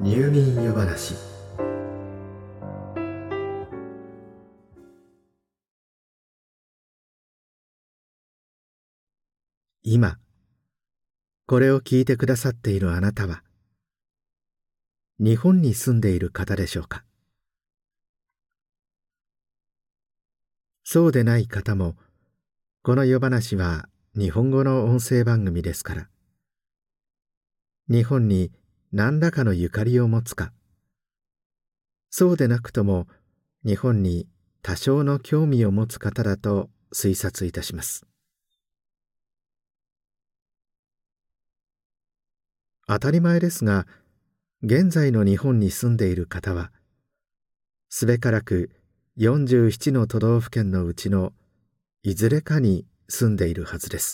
入眠夜話。今これを聞いてくださっているあなたは日本に住んでいる方でしょうか。そうでない方も、この夜話は日本語の音声番組ですから、日本に何らかのゆかりを持つか、そうでなくとも日本に多少の興味を持つ方だと推察いたします。当たり前ですが、現在の日本に住んでいる方はすべからく47の都道府県のうちのいずれかに住んでいるはずです。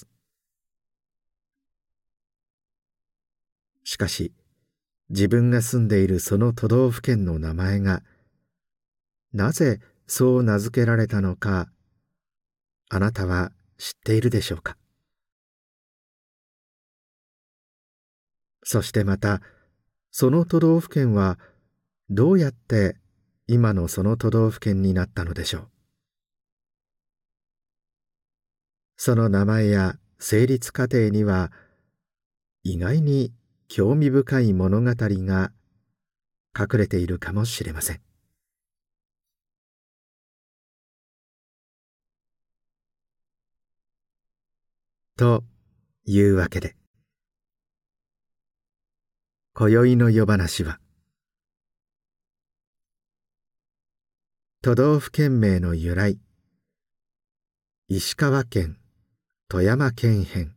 しかし、自分が住んでいるその都道府県の名前がなぜそう名付けられたのか、あなたは知っているでしょうか。そしてまた、その都道府県はどうやって今のその都道府県になったのでしょう。その名前や成立過程には意外に興味深い物語が隠れているかもしれません。というわけで、今宵の夜話は、都道府県名の由来、石川県富山県編。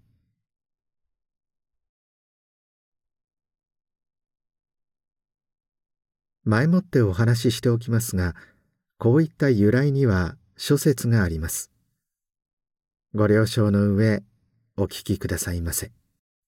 前もってお話ししておきますが、こういった由来には諸説があります。ご了承の上、お聞きくださいませ。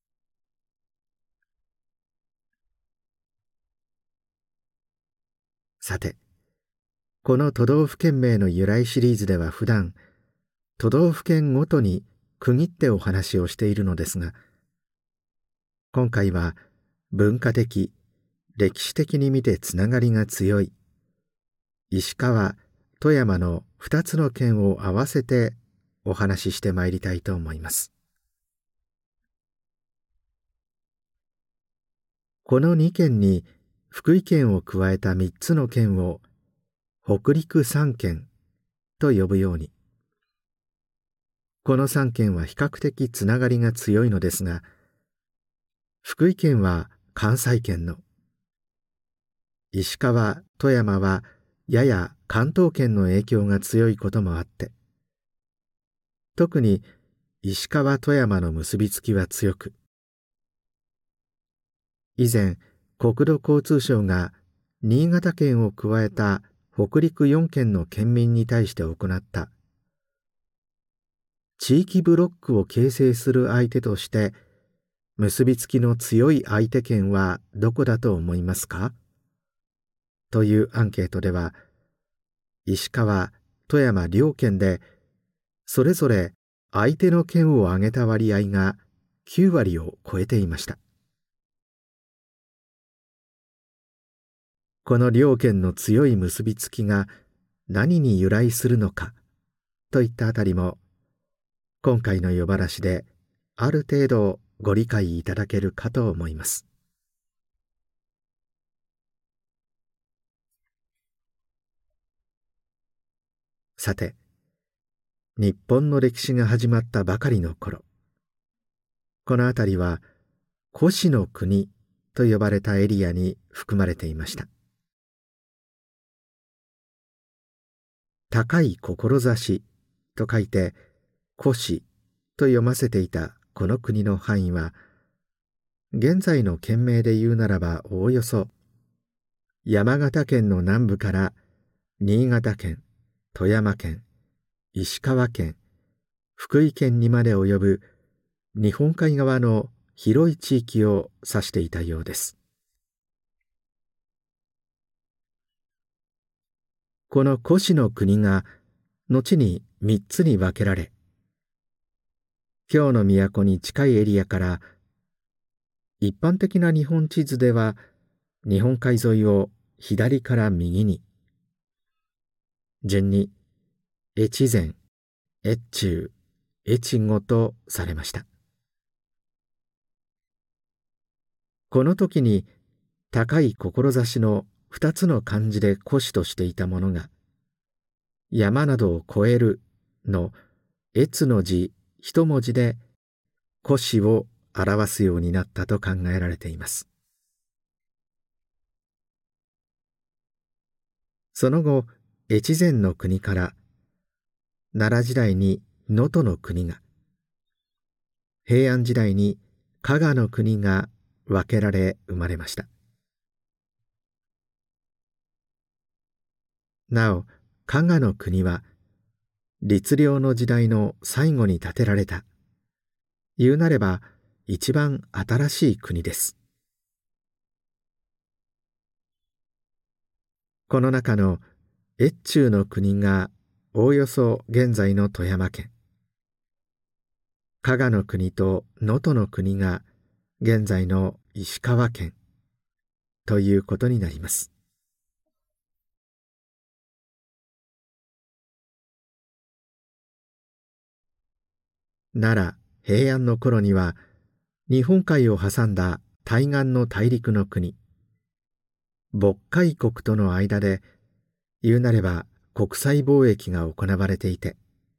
さて、この都道府県名の由来シリーズでは普段、都道府県ごとに区切ってお話をしているのですが、今回は文化的、歴史的に見てつながりが強い石川、富山の2つの県を合わせてお話ししてまいりたいと思います。この2県に福井県を加えた3つの県を北陸3県と呼ぶように、この3県は比較的つながりが強いのですが、福井県は関西圏の、石川、富山はやや関東圏の影響が強いこともあって、特に石川富山の結びつきは強く、以前国土交通省が新潟県を加えた北陸4県の県民に対して行った地域ブロックを形成する相手として結びつきの強い相手県はどこだと思いますかというアンケートでは、石川、富山両県でそれぞれ相手の県を挙げた割合が9割を超えていました。この両県の強い結びつきが何に由来するのかといったあたりも、今回の夜話である程度ご理解いただけるかと思います。さて、日本の歴史が始まったばかりの頃、この辺りは古紙の国と呼ばれたエリアに含まれていました。高い志と書いて古紙と読ませていたこの国の範囲は、現在の県名で言うならばおおよそ山形県の南部から新潟県、富山県、石川県、福井県にまで及ぶ日本海側の広い地域を指していたようです。この古紙の国が後に3つに分けられ、京の都に近いエリアから、一般的な日本地図では日本海沿いを左から右に、順に越前、越中、越後とされました。この時に高い志の二つの漢字で古紙としていたものが、山などを越えるの越の字一文字で古紙を表すようになったと考えられています。その後、越前の国から奈良時代に能登の国が、平安時代に加賀の国が分けられ生まれました。なお、加賀の国は律令の時代の最後に建てられた、言うなれば一番新しい国です。この中の越中の国がおおよそ現在の富山県、加賀の国と能登の国が現在の石川県ということになります。奈良平安の頃には日本海を挟んだ対岸の大陸の国渤海国との間で、言うなれば国際貿易が行われていて、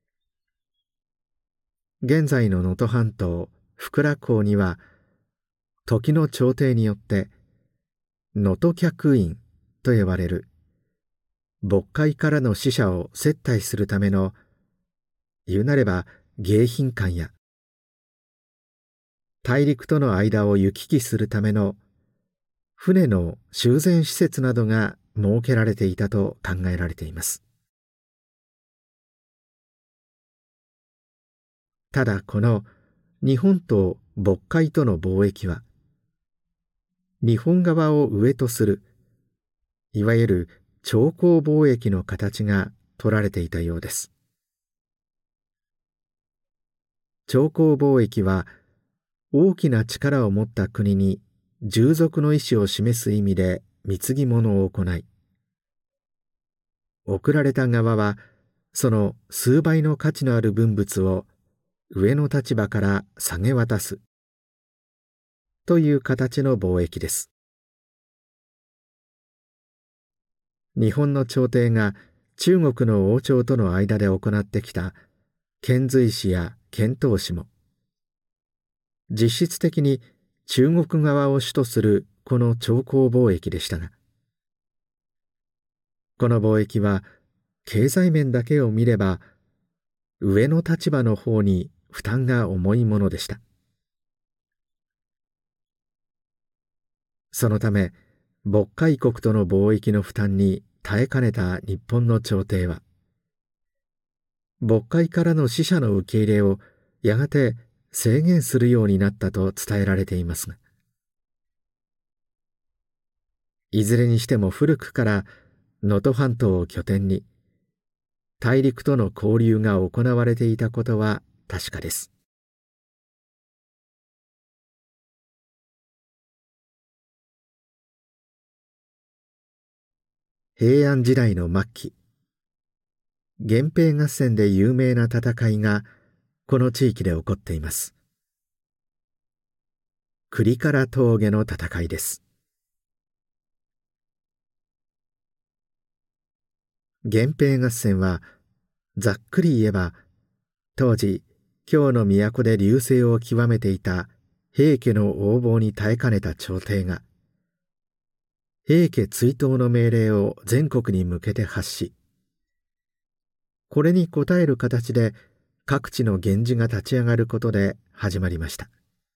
現在の能登半島福良港には時の朝廷によって能登客員と呼ばれる渤海からの使者を接待するための、言うなれば迎賓館や大陸との間を行き来するための船の修繕施設などが設けられていたと考えられています。ただこの日本と渤海との貿易は、日本側を上とするいわゆる朝貢貿易の形が取られていたようです。朝貢貿易は大きな力を持った国に従属の意思を示す意味で貢ぎ物を行い、送られた側はその数倍の価値のある文物を上の立場から下げ渡すという形の貿易です。日本の朝廷が中国の王朝との間で行ってきた遣隋使や遣唐使も、実質的に中国側を主とするこの朝貢貿易でしたが、この貿易は経済面だけを見れば上の立場の方に負担が重いものでした。そのため渤海国との貿易の負担に耐えかねた日本の朝廷は、渤海からの使者の受け入れをやがて制限するようになったと伝えられていますが、いずれにしても古くから能登半島を拠点に大陸との交流が行われていたことは確かです。平安時代の末期、源平合戦で有名な戦いがこの地域で起こっています。倶利伽羅峠の戦いです。源平合戦はざっくり言えば、当時京の都で隆盛を極めていた平家の横暴に耐えかねた朝廷が平家追討の命令を全国に向けて発し、これに応える形で各地の源氏が立ち上がることで始まりました。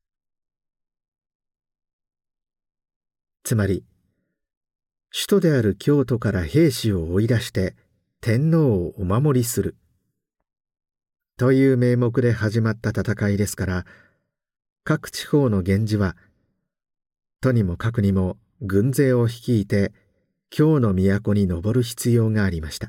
つまり首都である京都から兵士を追い出して天皇をお守りするという名目で始まった戦いですから、各地方の源氏はとにもかくにも軍勢を率いて京の都に登る必要がありました。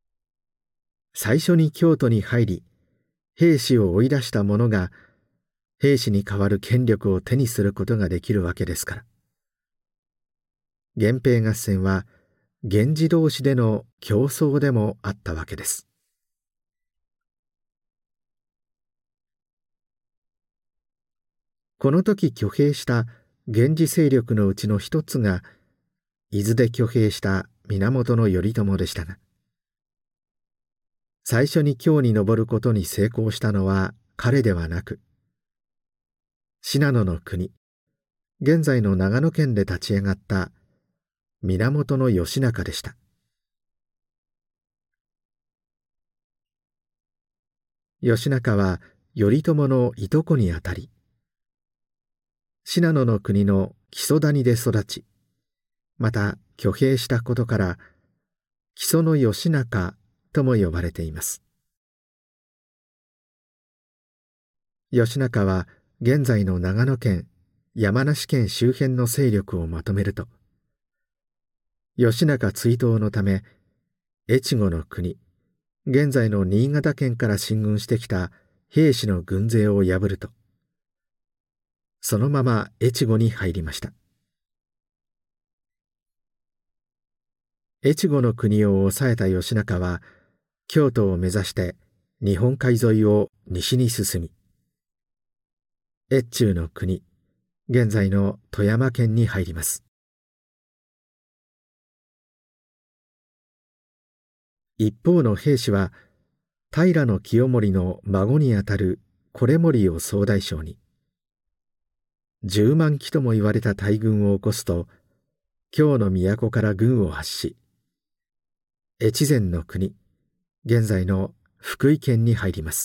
最初に京都に入り兵士を追い出した者が兵士に代わる権力を手にすることができるわけですから。源平合戦は源氏同士での競争でもあったわけです。この時挙兵した源氏勢力のうちの一つが伊豆で挙兵した源頼朝でしたが、最初に京に上ることに成功したのは彼ではなく、信濃の国、現在の長野県で立ち上がった源義仲でした。義仲は頼朝のいとこにあたり、信濃の国の木曽谷で育ち、また挙兵したことから木曽の義仲とも呼ばれています。義仲は現在の長野県、山梨県周辺の勢力をまとめると、義仲追討のため越後の国、現在の新潟県から進軍してきた兵士の軍勢を破ると、そのまま越後に入りました。越後の国を抑えた義仲は京都を目指して日本海沿いを西に進み、越中の国、現在の富山県に入ります。一方の兵士は平清盛の孫にあたる維盛を総大将に、10万騎とも言われた大軍を起こすと、京の都から軍を発し、越前の国、現在の福井県に入ります。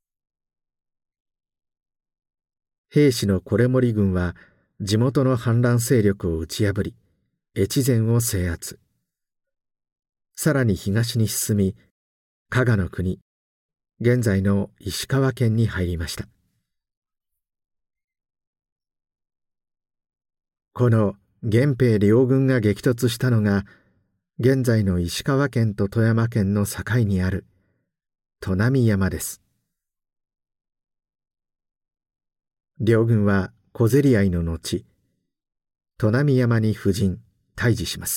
兵士の維盛軍は地元の反乱勢力を打ち破り、越前を制圧。さらに東に進み、加賀の国、現在の石川県に入りました。この源平両軍が激突したのが、現在の石川県と富山県の境にある砺波山です。両軍は小競り合いの後、砺波山に布陣、対峙します。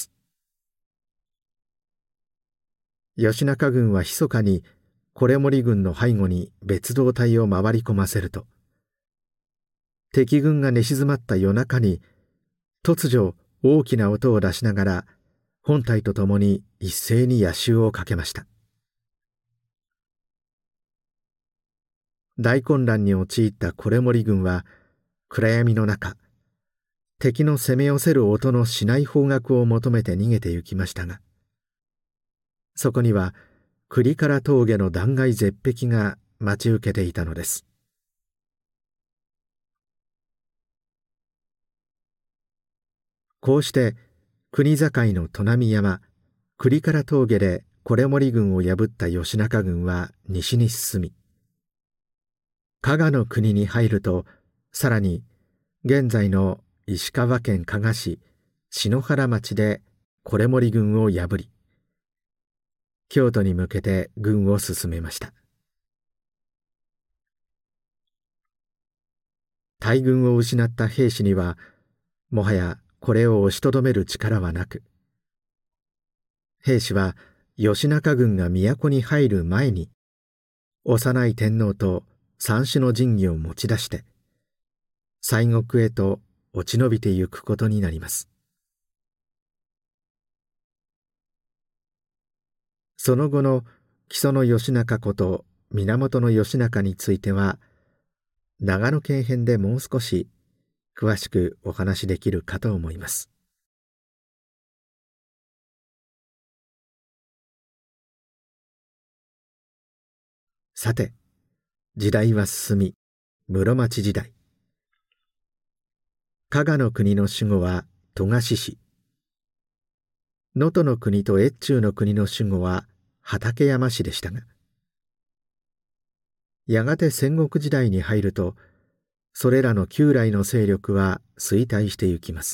義仲軍は密かに維盛軍の背後に別動隊を回り込ませると、敵軍が寝静まった夜中に突如大きな音を出しながら本隊と共に一斉に夜襲をかけました。大混乱に陥った維盛軍は暗闇の中、敵の攻め寄せる音のしない方角を求めて逃げて行きましたが、そこには倶利伽羅峠の断崖絶壁が待ち受けていたのです。こうして国境の砺波山、倶利伽羅峠で維盛軍を破った義仲軍は西に進み、加賀の国に入ると、さらに現在の石川県加賀市篠原町で維盛軍を破り、京都に向けて軍を進めました。大軍を失った兵士にはもはやこれを押しとどめる力はなく、兵士は義仲軍が都に入る前に幼い天皇と三種の神器を持ち出して西国へと落ち延びてゆくことになります。その後の木曽義仲こと源義仲については、長野県編でもう少し詳しくお話しできるかと思います。さて、時代は進み、室町時代。加賀の国の守護は戸賀氏、能登の国と越中の国の守護は畠山氏でしたが、やがて戦国時代に入ると、それらの旧来の勢力は衰退してゆきます。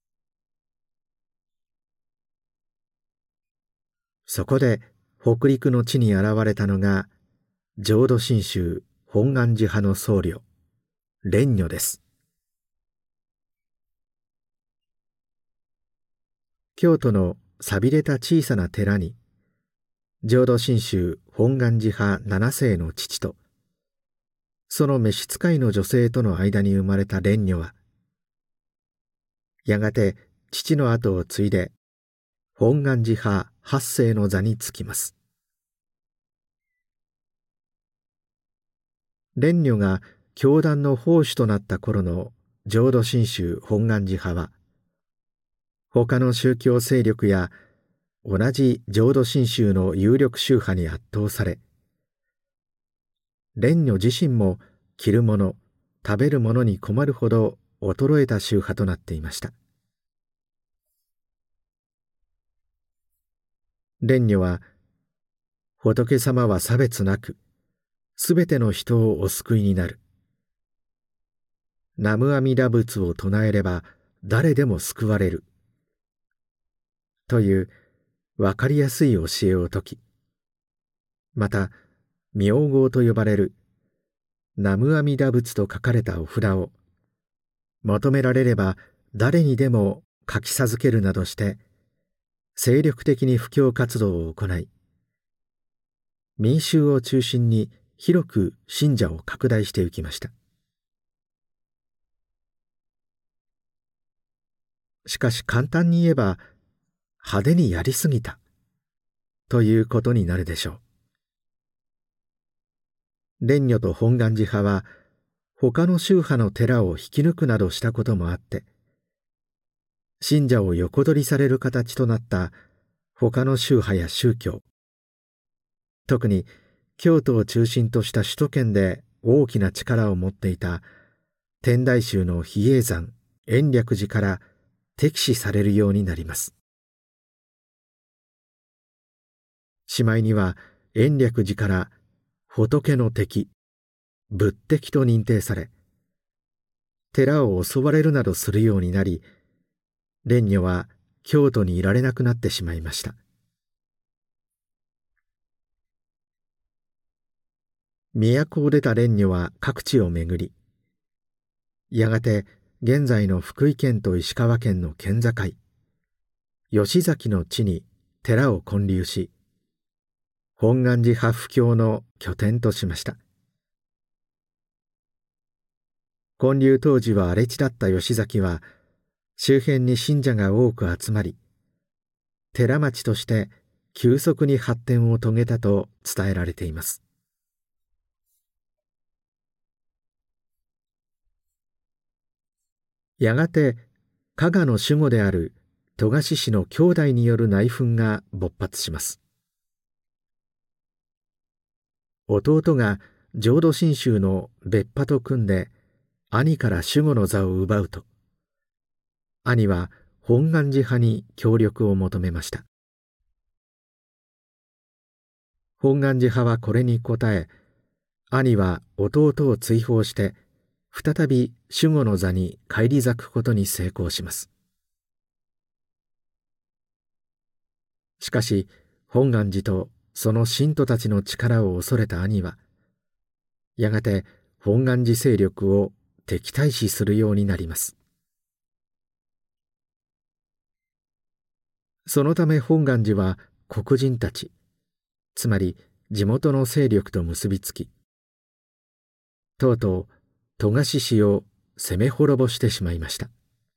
そこで北陸の地に現れたのが浄土真宗本願寺派の僧侶蓮如です。京都の寂れた小さな寺に、浄土真宗本願寺派7世の父と、その召使いの女性との間に生まれた蓮如は、やがて父の後を継いで本願寺派8世の座につきます。蓮如が教団の法主となった頃の浄土真宗本願寺派は、他の宗教勢力や同じ浄土真宗の有力宗派に圧倒され、蓮如自身も着るもの、食べるものに困るほど衰えた宗派となっていました。蓮如は、仏様は差別なく、すべての人をお救いになる。南無阿弥陀仏を唱えれば誰でも救われる。というわかりやすい教えを説き、また、名号と呼ばれる南無阿弥陀仏と書かれたお札を、求められれば誰にでも書き授けるなどして、精力的に布教活動を行い、民衆を中心に広く信者を拡大していきました。しかし簡単に言えば、派手にやりすぎたということになるでしょう。蓮如と本願寺派は他の宗派の寺を引き抜くなどしたこともあって、信者を横取りされる形となった他の宗派や宗教、特に京都を中心とした首都圏で大きな力を持っていた天台宗の比叡山延暦寺から敵視されるようになります。しまいには延暦寺から仏の敵、仏敵と認定され、寺を襲われるなどするようになり、蓮如は京都にいられなくなってしまいました。都を出た蓮如は各地を巡り、やがて現在の福井県と石川県の県境、吉崎の地に寺を建立し、本願寺派布教の拠点としました。建立当時は荒れ地だった吉崎は、周辺に信者が多く集まり、寺町として急速に発展を遂げたと伝えられています。やがて加賀の守護である戸賀氏の兄弟による内紛が勃発します。弟が浄土真宗の別派と組んで兄から守護の座を奪うと、兄は本願寺派に協力を求めました。本願寺派はこれに応え、兄は弟を追放して再び守護の座に返り咲くことに成功します。しかし本願寺とその信徒たちの力を恐れた兄は、やがて本願寺勢力を敵対視するようになります。そのため本願寺は黒人たち、つまり地元の勢力と結びつき、とうとう戸賀氏を攻め滅ぼしてしまいました。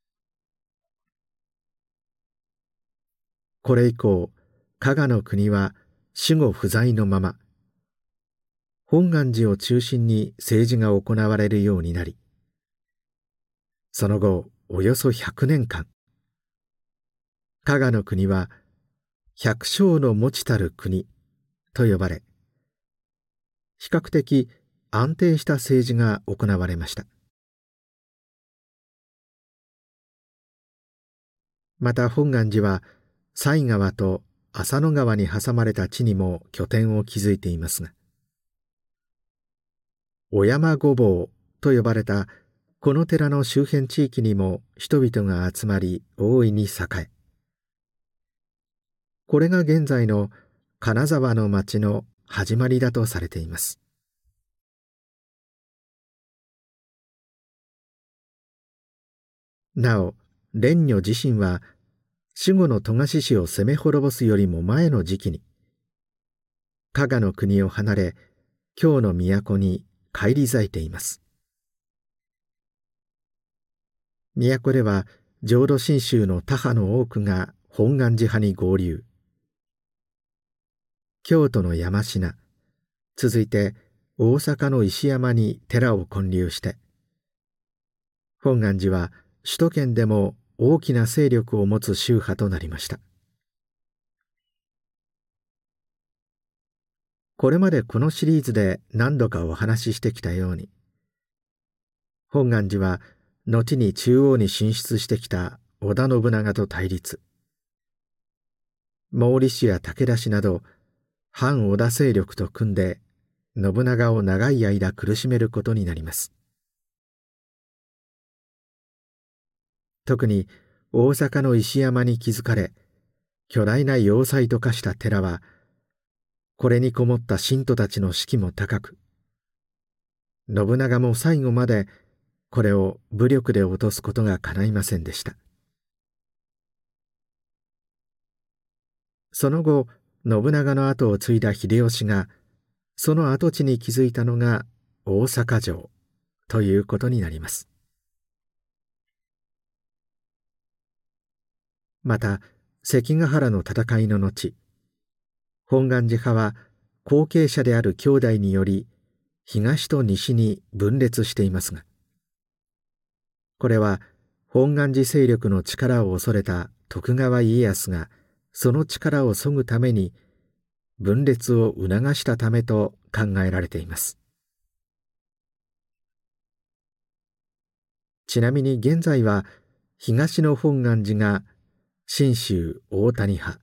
これ以降、加賀の国は守護不在のまま、本願寺を中心に政治が行われるようになり、その後およそ100年間、加賀の国は百姓の持ちたる国と呼ばれ、比較的安定した政治が行われました。また本願寺は犀川と浅野川に挟まれた地にも拠点を築いていますが、お山御坊と呼ばれたこの寺の周辺地域にも人々が集まり大いに栄え、これが現在の金沢の町の始まりだとされています。 なお蓮如自身は守護の戸賀氏を攻め滅ぼすよりも前の時期に加賀の国を離れ京の都に返り咲いています。都では浄土真宗の他派の多くが本願寺派に合流。京都の山科、続いて大阪の石山に寺を建立して、本願寺は首都圏でも大きな勢力を持つ宗派となりました。これまでこのシリーズで何度かお話ししてきたように、本願寺は後に中央に進出してきた織田信長と対立、毛利氏や武田氏など反織田勢力と組んで信長を長い間苦しめることになります。特に大阪の石山に築かれ巨大な要塞と化した寺は、これにこもった信徒たちの士気も高く、信長も最後までこれを武力で落とすことが叶いませんでした。その後、信長の後を継いだ秀吉がその跡地に築いたのが大阪城ということになります。また関ヶ原の戦いの後、本願寺派は後継者である兄弟により東と西に分裂していますが、これは本願寺勢力の力を恐れた徳川家康がその力を削ぐために分裂を促したためと考えられています。ちなみに現在は東の本願寺が信州大谷派、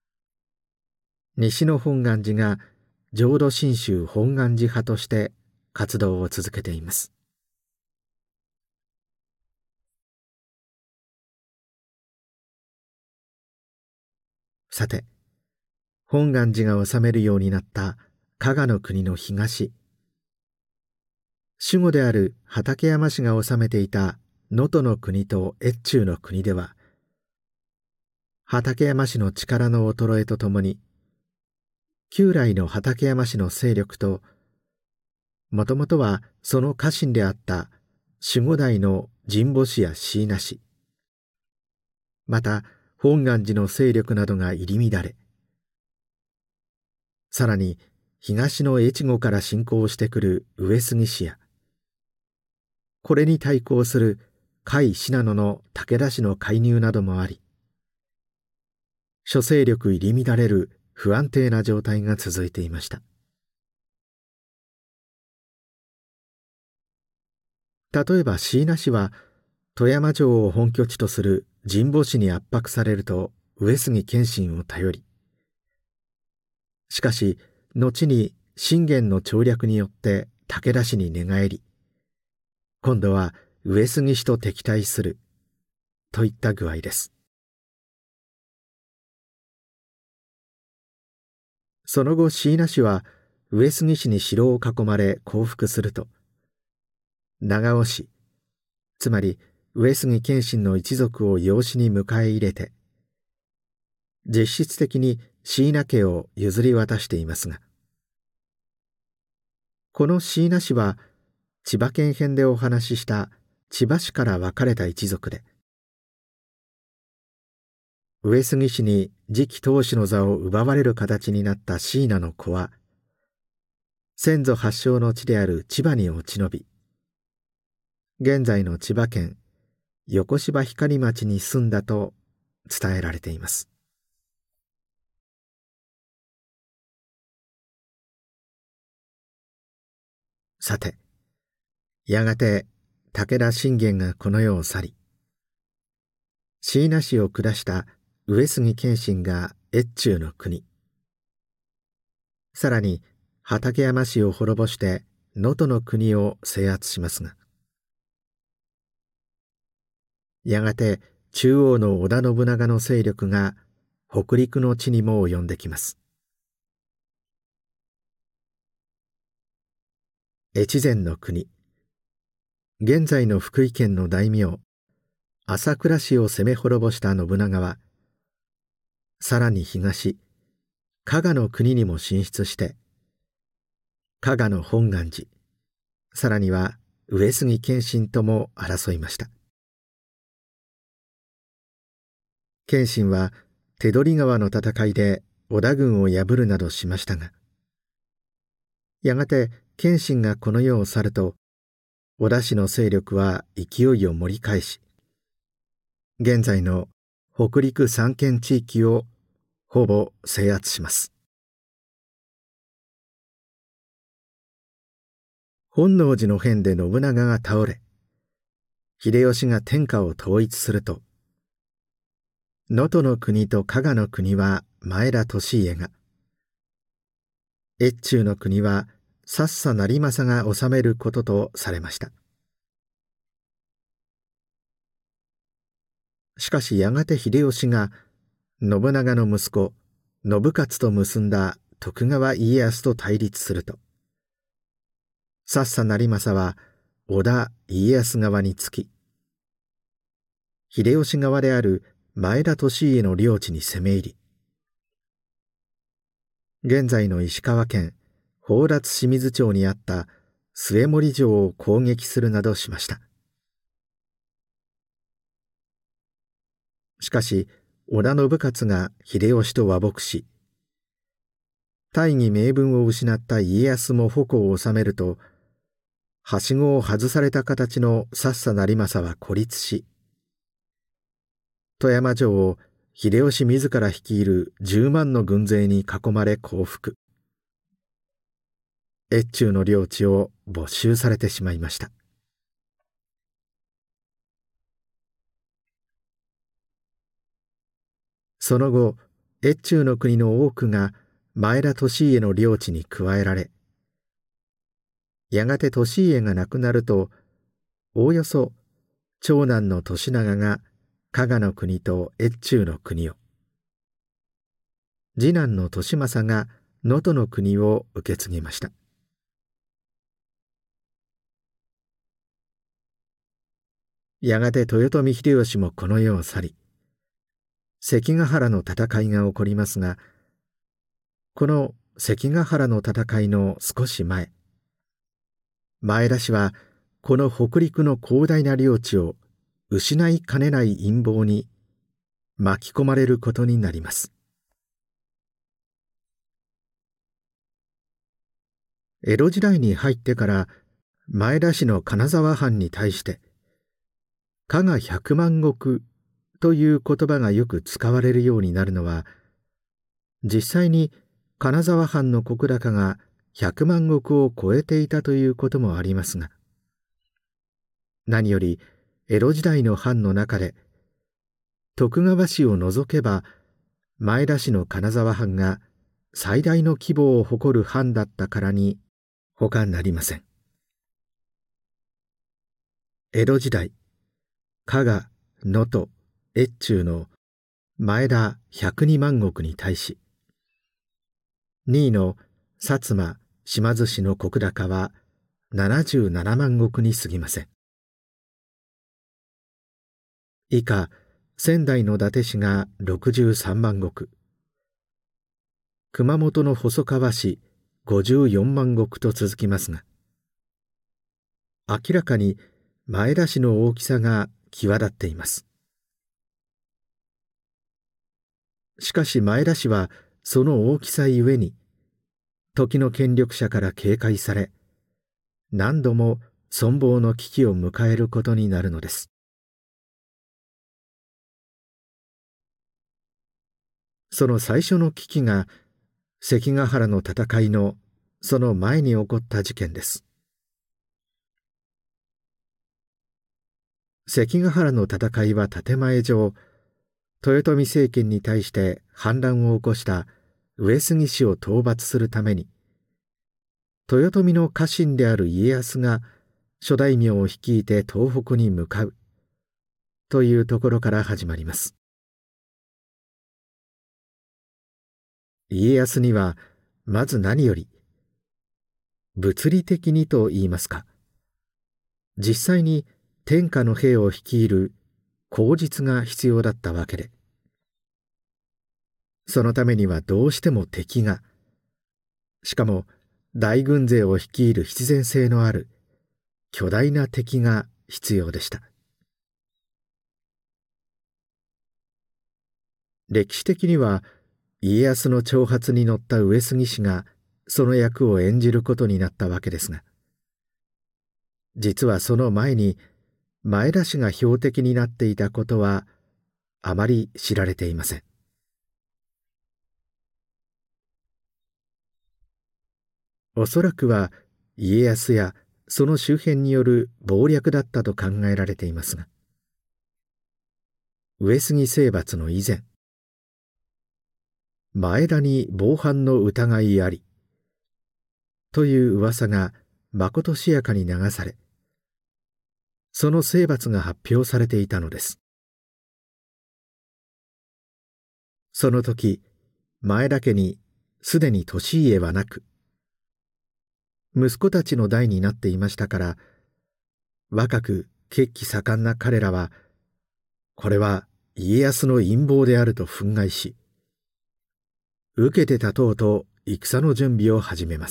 西の本願寺が浄土真宗本願寺派として活動を続けています。さて、本願寺が治めるようになった加賀の国の東、守護である畠山氏が治めていた能登の国と越中の国では、畠山氏の力の衰えとともに、旧来の畠山氏の勢力と、もともとはその家臣であった守護代の神保氏や椎名氏、また本願寺の勢力などが入り乱れ、さらに東の越後から侵攻してくる上杉氏や、これに対抗する甲斐信濃の武田氏の介入などもあり、諸勢力入り乱れる不安定な状態が続いていました。例えば椎名氏は富山城を本拠地とする神保氏に圧迫されると上杉謙信を頼り、しかし後に信玄の調略によって武田氏に寝返り、今度は上杉氏と敵対するといった具合です。その後椎名氏は上杉氏に城を囲まれ降伏すると、長尾氏、つまり上杉謙信の一族を養子に迎え入れて、実質的に椎名家を譲り渡していますが、この椎名氏は千葉県編でお話しした千葉氏から分かれた一族で、上杉氏に次期当主の座を奪われる形になった椎名の子は、先祖発祥の地である千葉に落ち延び、現在の千葉県横芝光町に住んだと伝えられています。さて、やがて武田信玄がこの世を去り、椎名氏を下した上杉謙信が越中の国、さらに畠山氏を滅ぼして能登の国を制圧しますが、やがて中央の織田信長の勢力が北陸の地にも及んできます。越前の国、現在の福井県の大名朝倉氏を攻め滅ぼした信長は、さらに東、加賀の国にも進出して、加賀の本願寺、さらには上杉謙信とも争いました。謙信は手取川の戦いで織田軍を破るなどしましたが、やがて謙信がこの世を去ると、織田氏の勢力は勢いを盛り返し、現在の北陸三県地域をほぼ制圧します。本能寺の変で信長が倒れ、秀吉が天下を統一すると、能登の国と加賀の国は前田利家が、越中の国はさっさ成政が治めることとされました。しかしやがて秀吉が信長の息子信雄と結んだ徳川家康と対立すると、さっさ成政は織田家康側につき、秀吉側である前田利家の領地に攻め入り、現在の石川県宝達清水町にあった末盛城を攻撃するなどしました。しかし織田信雄が秀吉と和睦し、大義名分を失った家康も矛を収めると、はしごを外された形のさっさ成政は孤立し、富山城を秀吉自ら率いる10万の軍勢に囲まれ降伏。越中の領地を没収されてしまいました。その後、越中の国の多くが前田利家の領地に加えられ、やがて利家が亡くなると、おおよそ長男の利長が加賀の国と越中の国を、次男の利政が能登の国を受け継ぎました。やがて豊臣秀吉もこの世を去り、関ヶ原の戦いが起こりますが、この関ヶ原の戦いの少し前、前田氏はこの北陸の広大な領地を失いかねない陰謀に巻き込まれることになります。江戸時代に入ってから前田氏の金沢藩に対して、加賀百万石という言葉がよく使われるようになるのは、実際に金沢藩の石高が100万石を超えていたということもありますが、何より江戸時代の藩の中で徳川氏を除けば前田氏の金沢藩が最大の規模を誇る藩だったからに他なりません。江戸時代、加賀、能登、越中の前田102万石に対し、2位の薩摩島津氏の石高は77万石に過ぎません。以下、仙台の伊達氏が63万石、熊本の細川氏54万石と続きますが、明らかに前田氏の大きさが際立っています。しかし前田氏はその大きさゆえに、時の権力者から警戒され、何度も存亡の危機を迎えることになるのです。その最初の危機が関ヶ原の戦いのその前に起こった事件です。関ヶ原の戦いは建前上、豊臣政権に対して反乱を起こした上杉氏を討伐するために、豊臣の家臣である家康が諸大名を率いて東北に向かうというところから始まります。家康にはまず何より、物理的にと言いますか、実際に天下の兵を率いる口実が必要だったわけで、そのためにはどうしても敵が、しかも大軍勢を率いる必然性のある巨大な敵が必要でした。歴史的には家康の挑発に乗った上杉氏がその役を演じることになったわけですが、実はその前に前田氏が標的になっていたことはあまり知られていません。おそらくは家康やその周辺による謀略だったと考えられていますが、上杉征伐の以前、前田に謀反の疑いありという噂がまことしやかに流され、その征伐が発表されていたのです。その時、前田家にすでに利家はなく、息子たちの代になっていましたから、若く血気盛んな彼らは、これは家康の陰謀であると憤慨し、受けて立とうと戦の準備を始めます。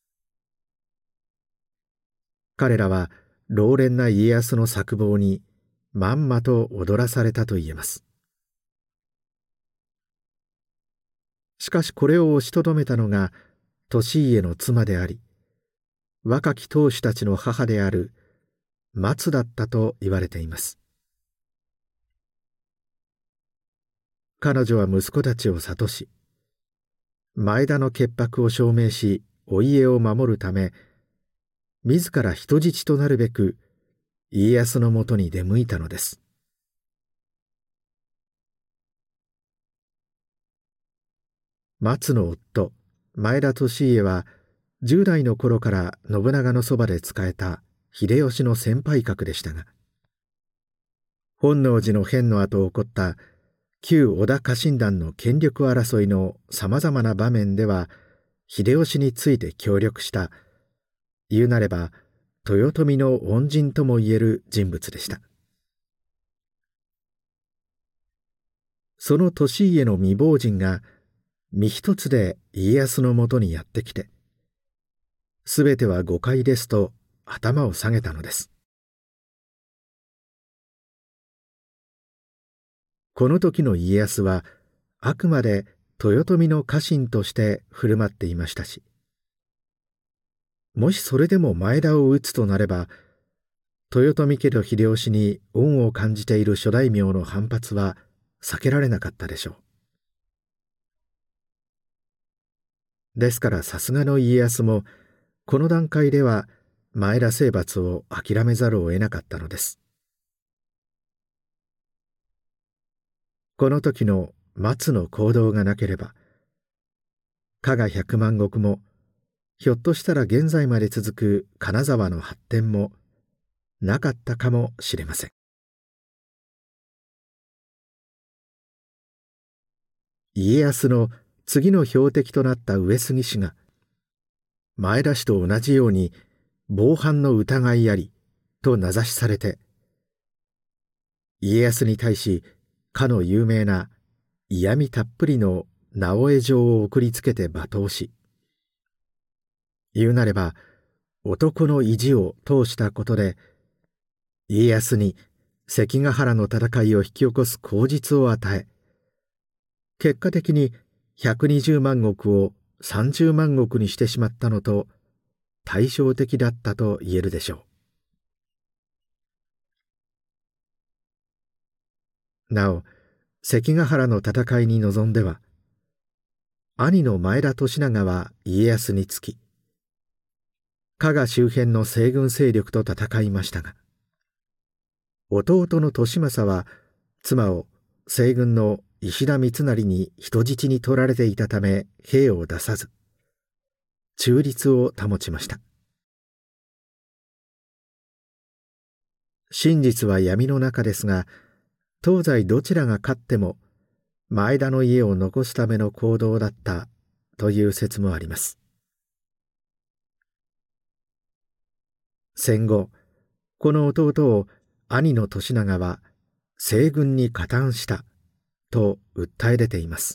彼らは老練な家康の策謀にまんまと踊らされたと言えます。しかしこれを押しとどめたのが利家の妻であり、若き当主たちの母である松だったと言われています。彼女は息子たちを諭し、前田の潔白を証明しお家を守るため、自ら人質となるべく家康のもとに出向いたのです。松の夫前田利家は10代の頃から信長のそばで仕えた秀吉の先輩格でしたが、本能寺の変の後起こった旧織田家臣団の権力争いのさまざまな場面では秀吉について協力した、言うなれば豊臣の恩人ともいえる人物でした。その利家の未亡人が身一つで家康のもとにやってきて、すべては誤解ですと頭を下げたのです。この時の家康はあくまで豊臣の家臣として振る舞っていましたし、もしそれでも前田を討つとなれば、豊臣家と秀吉に恩を感じている諸大名の反発は避けられなかったでしょう。ですからさすがの家康もこの段階では前田征伐を諦めざるを得なかったのです。この時の松の行動がなければ、加賀百万石もひょっとしたら現在まで続く金沢の発展もなかったかもしれません。家康の次の標的となった上杉氏が前田氏と同じように謀反の疑いありと名指しされて、家康に対しかの有名な嫌味たっぷりの直江状を送りつけて罵倒し、言うなれば男の意地を通したことで家康に関ヶ原の戦いを引き起こす口実を与え、結果的に120万石を30万石にしてしまったのと対照的だったと言えるでしょう。なお関ヶ原の戦いに臨んでは、兄の前田利長は家康につき、加賀周辺の西軍勢力と戦いましたが、弟の利政は妻を西軍の石田三成に人質に取られていたため兵を出さず、中立を保ちました。真実は闇の中ですが、東西どちらが勝っても前田の家を残すための行動だったという説もあります。戦後この弟を兄の利長は西軍に加担したと訴え出ています。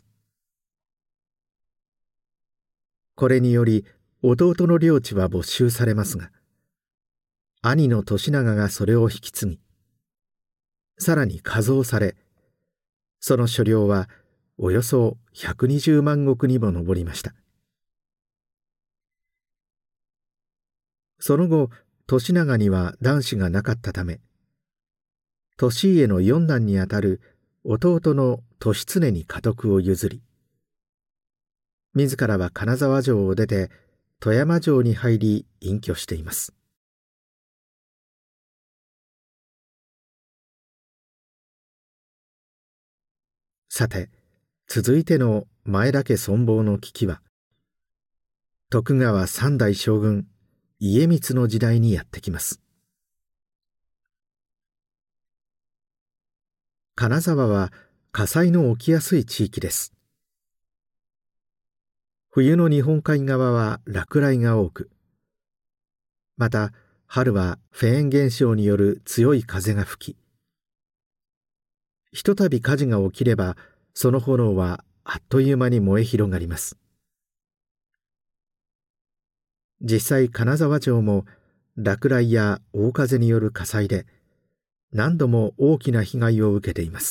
これにより弟の領地は没収されますが、兄の利長がそれを引き継ぎ、さらに加増され、その所領はおよそ120万石にも上りました。その後、利長には男子がなかったため、利家の四男にあたる弟の利常に家督を譲り、自らは金沢城を出て富山城に入り隠居しています。さて、続いての前田家存亡の危機は、徳川三代将軍家光の時代にやってきます。金沢は火災の起きやすい地域です。冬の日本海側は落雷が多く、また春はフェーン現象による強い風が吹き、ひとたび火事が起きればその炎はあっという間に燃え広がります。実際金沢城も落雷や大風による火災で何度も大きな被害を受けています。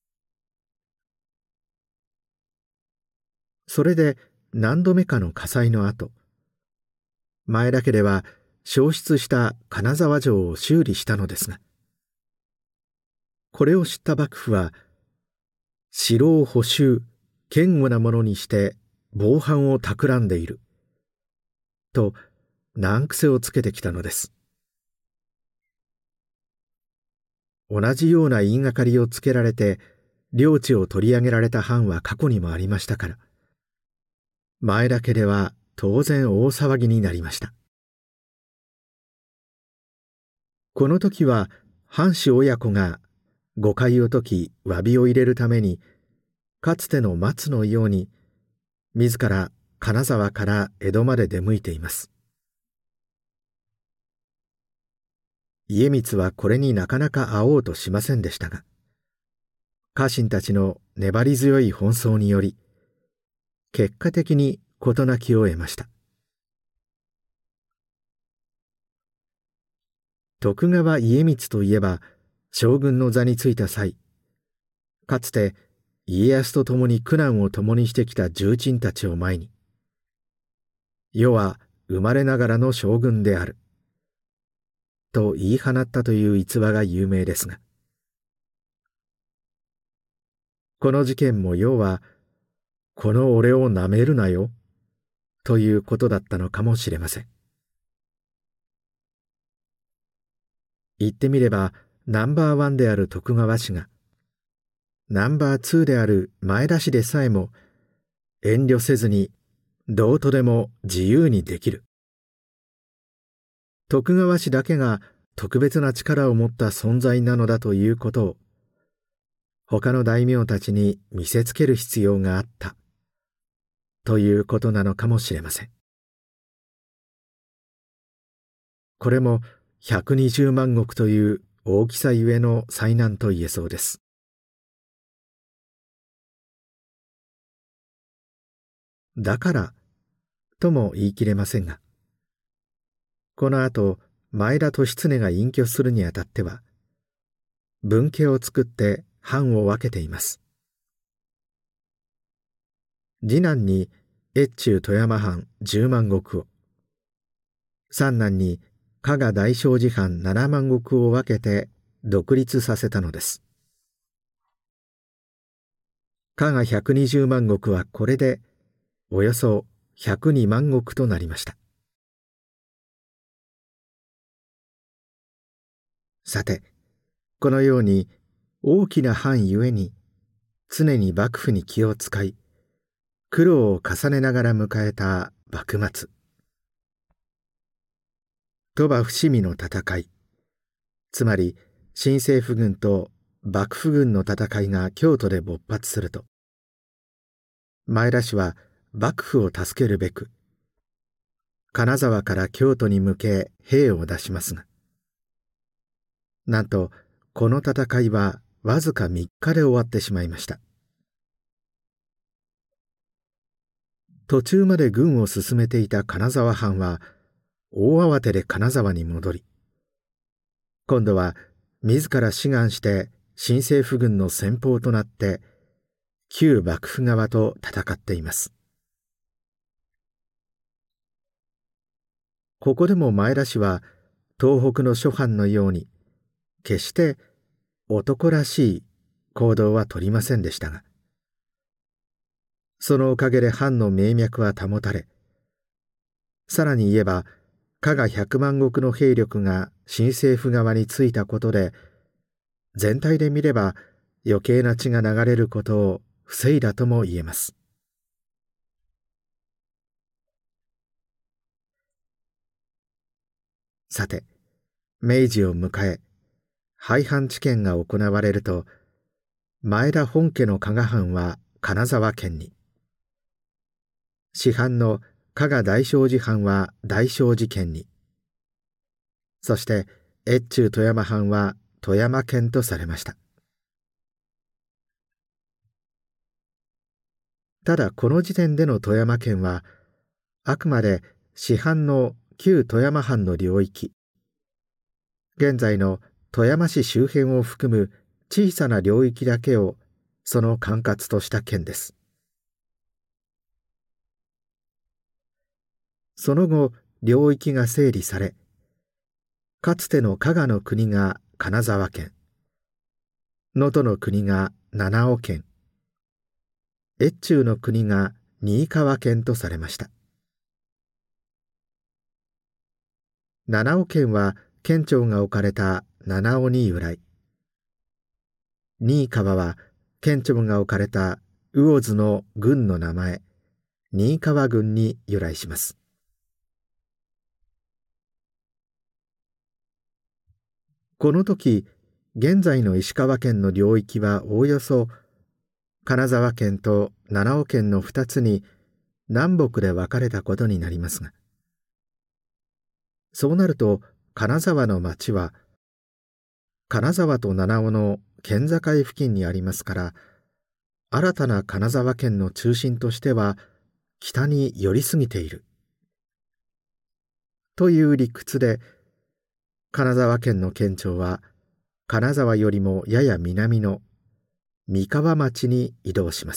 それで何度目かの火災の後、前田家では焼失した金沢城を修理したのですが、これを知った幕府は、城を補修堅固なものにして防犯を企んでいると難癖をつけてきたのです。同じような言いがかりをつけられて領地を取り上げられた藩は過去にもありましたから、前田家では当然大騒ぎになりました。この時は藩士親子が誤解を解き詫びを入れるために、かつての松のように自ら金沢から江戸まで出向いています。家光はこれになかなか会おうとしませんでしたが、家臣たちの粘り強い奔走により結果的に事なきを得ました。徳川家光といえば、将軍の座についた際、かつて家康と共に苦難を共にしてきた重鎮たちを前に、世は生まれながらの将軍であると言い放ったという逸話が有名ですが、この事件も要は、この俺をなめるなよということだったのかもしれません。言ってみれば、ナンバーワンである徳川氏が、ナンバーツーである前田氏でさえも遠慮せずにどうとでも自由にできる。徳川氏だけが特別な力を持った存在なのだということを、他の大名たちに見せつける必要があったということなのかもしれません。これも120万石という大きさゆえの災難と言えそうです。だからとも言い切れませんが、この後前田利常が隠居するにあたっては、分家を作って藩を分けています。次男に越中富山藩10万石を、三男に加賀大正寺藩7万石を分けて独立させたのです。加賀120万石はこれでおよそ102万石となりました。さて、このように大きな藩ゆえに常に幕府に気を使い、苦労を重ねながら迎えた幕末。鳥羽伏見の戦い、つまり新政府軍と幕府軍の戦いが京都で勃発すると、前田氏は幕府を助けるべく金沢から京都に向け兵を出しますが、なんとこの戦いはわずか3日で終わってしまいました。途中まで軍を進めていた金沢藩は大慌てで金沢に戻り、今度は自ら志願して新政府軍の先鋒となって旧幕府側と戦っています。ここでも前田氏は東北の諸藩のように決して男らしい行動は取りませんでしたが、そのおかげで藩の命脈は保たれ、さらに言えば加賀100万石の兵力が新政府側についたことで、全体で見れば余計な血が流れることを防いだとも言えます。さて、明治を迎え廃藩置県が行われると、前田本家の加賀藩は金沢県に、師範の加賀大正寺藩は大正寺県に、そして越中富山藩は富山県とされました。ただこの時点での富山県はあくまで師範の旧富山藩の領域、現在の富山市周辺を含む小さな領域だけをその管轄とした県です。その後領域が整理され、かつての加賀の国が金沢県、能登の国が七尾県、越中の国が新川県とされました。七尾県は県庁が置かれた七尾に由来、新川は県庁が置かれた魚津の郡の名前、新川郡に由来します。この時、現在の石川県の領域はおおよそ金沢県と七尾県の2つに南北で分かれたことになりますが、そうなると金沢の町は金沢と七尾の県境付近にありますから、新たな金沢県の中心としては北に寄りすぎているという理屈で、金沢県の県庁は金沢よりもやや南の三河町に移動します。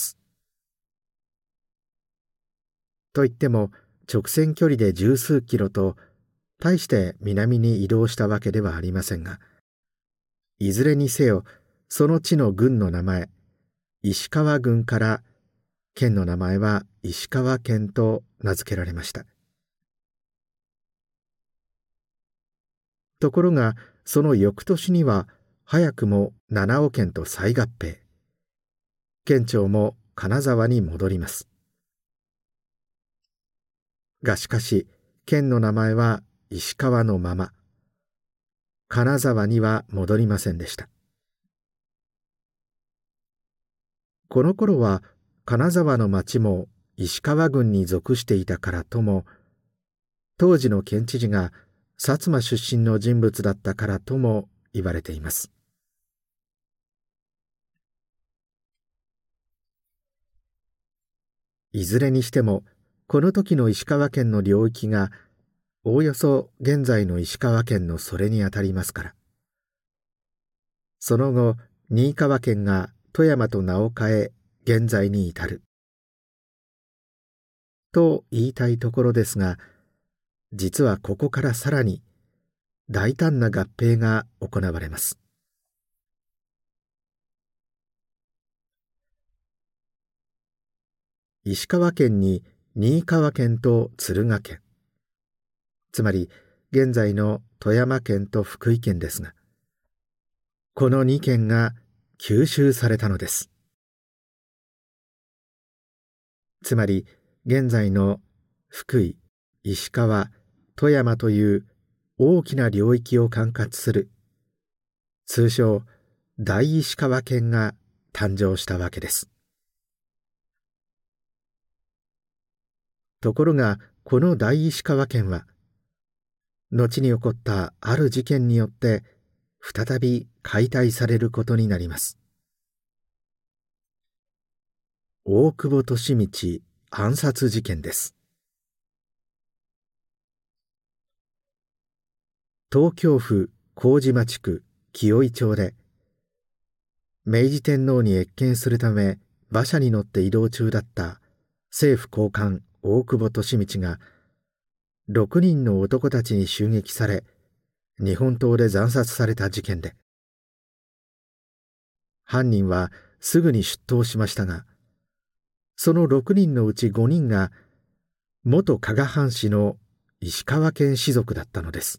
といっても直線距離で十数キロと大して南に移動したわけではありませんが、いずれにせよその地の郡の名前、石川郡から県の名前は石川県と名付けられました。ところがその翌年には早くも七尾県と再合併、県庁も金沢に戻ります。がしかし県の名前は石川のまま、金沢には戻りませんでした。この頃は金沢の町も石川郡に属していたからとも、当時の県知事が薩摩出身の人物だったからとも言われています。いずれにしてもこの時の石川県の領域がおおよそ現在の石川県のそれにあたりますから、その後新川県が富山と名を変え現在に至ると言いたいところですが、実はここからさらに大胆な合併が行われます。石川県に新川県と敦賀県、つまり現在の富山県と福井県ですが、この2県が吸収されたのです。つまり現在の福井、石川、富山という大きな領域を管轄する通称大石川県が誕生したわけです。ところがこの大石川県は後に起こったある事件によって再び解体されることになります。大久保利通暗殺事件です。東京府麹町区紀尾井町で、明治天皇に謁見するため馬車に乗って移動中だった政府高官大久保利通が6人の男たちに襲撃され、日本刀で惨殺された事件で、犯人はすぐに出頭しましたが、その6人のうち5人が元加賀藩士の石川県士族だったのです。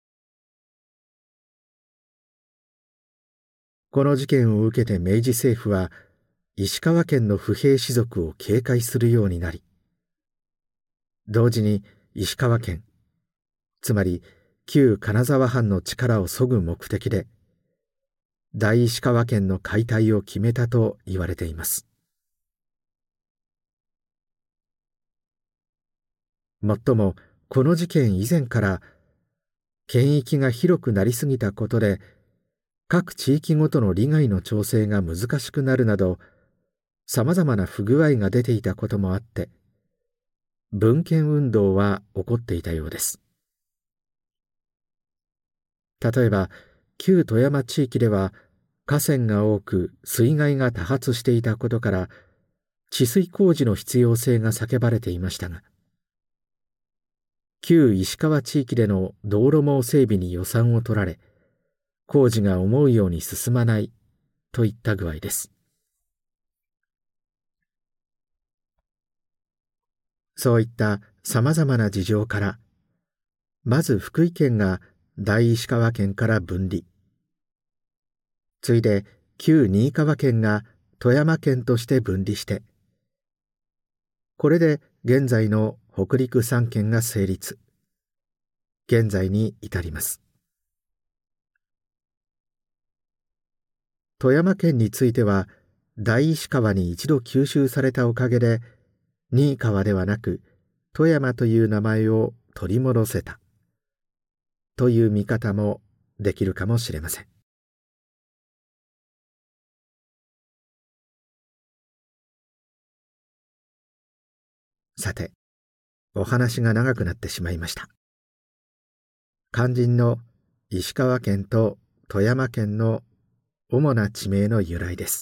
この事件を受けて明治政府は石川県の不平士族を警戒するようになり、同時に石川県、つまり旧金沢藩の力を削ぐ目的で大石川県の解体を決めたと言われています。もっともこの事件以前から県域が広くなりすぎたことで各地域ごとの利害の調整が難しくなるなど、さまざまな不具合が出ていたこともあって、分権運動は起こっていたようです。例えば旧富山地域では河川が多く水害が多発していたことから治水工事の必要性が叫ばれていましたが、旧石川地域での道路網整備に予算を取られ、工事が思うように進まないといった具合です。そういったさまざまな事情から、まず福井県が大石川県から分離、次いで旧新居川県が富山県として分離して、これで現在の北陸3県が成立、現在に至ります。富山県については大石川に一度吸収されたおかげで、新居川ではなく富山という名前を取り戻せたという見方もできるかもしれません。さて、お話が長くなってしまいました。肝心の石川県と富山県の主な地名の由来です。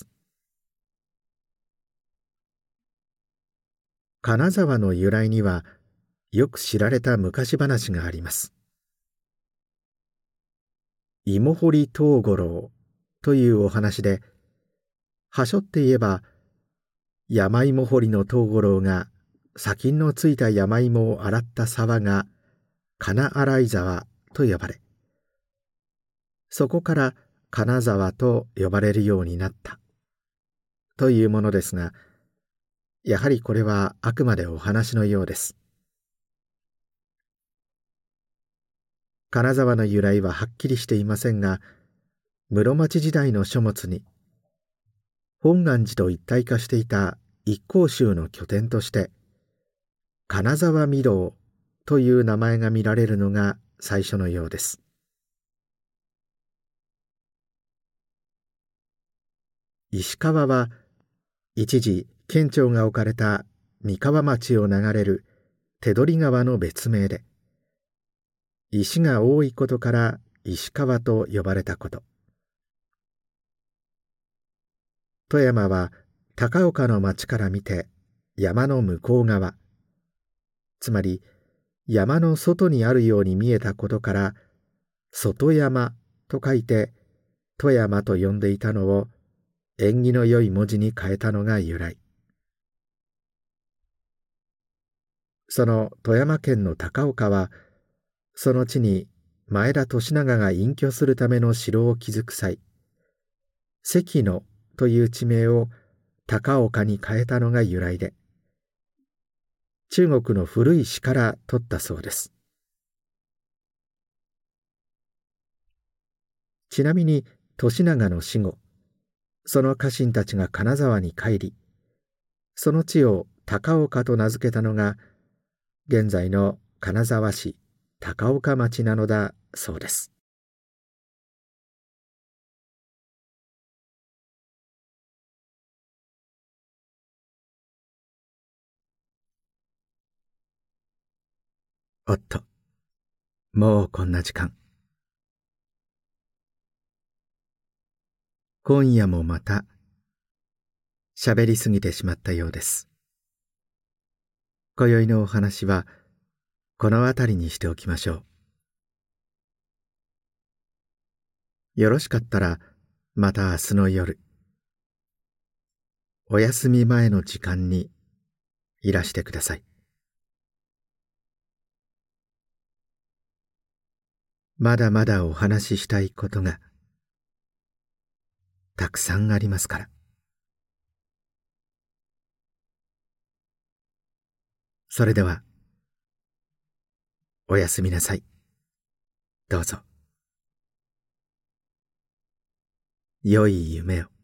金沢の由来にはよく知られた昔話があります。芋掘り藤五郎というお話で、はしょって言えば山芋掘りの藤五郎が砂金のついた山芋を洗った沢が金洗い沢と呼ばれ、そこから金沢と呼ばれるようになったというものですが、やはりこれはあくまでお話のようです。金沢の由来ははっきりしていませんが、室町時代の書物に本願寺と一体化していた一向宗の拠点として金沢御堂という名前が見られるのが最初のようです。石川は一時県庁が置かれた三河町を流れる手取川の別名で、石が多いことから石川と呼ばれたこと。富山は高岡の町から見て山の向こう側、つまり山の外にあるように見えたことから外山と書いて富山と呼んでいたのを縁起の良い文字に変えたのが由来。その富山県の高岡は、その地に前田利長が隠居するための城を築く際、関野という地名を高岡に変えたのが由来で、中国の古い詩から取ったそうです。ちなみに利長の死後、その家臣たちが金沢に帰り、その地を高岡と名付けたのが現在の金沢市高岡町なのだそうです。 おっと、もうこんな時間。今夜もまた喋りすぎてしまったようです。今宵のお話はこのあたりにしておきましょう。よろしかったらまた明日の夜、お休み前の時間にいらしてください。まだまだお話ししたいことがたくさんありますから。それではおやすみなさい。どうぞ。良い夢を。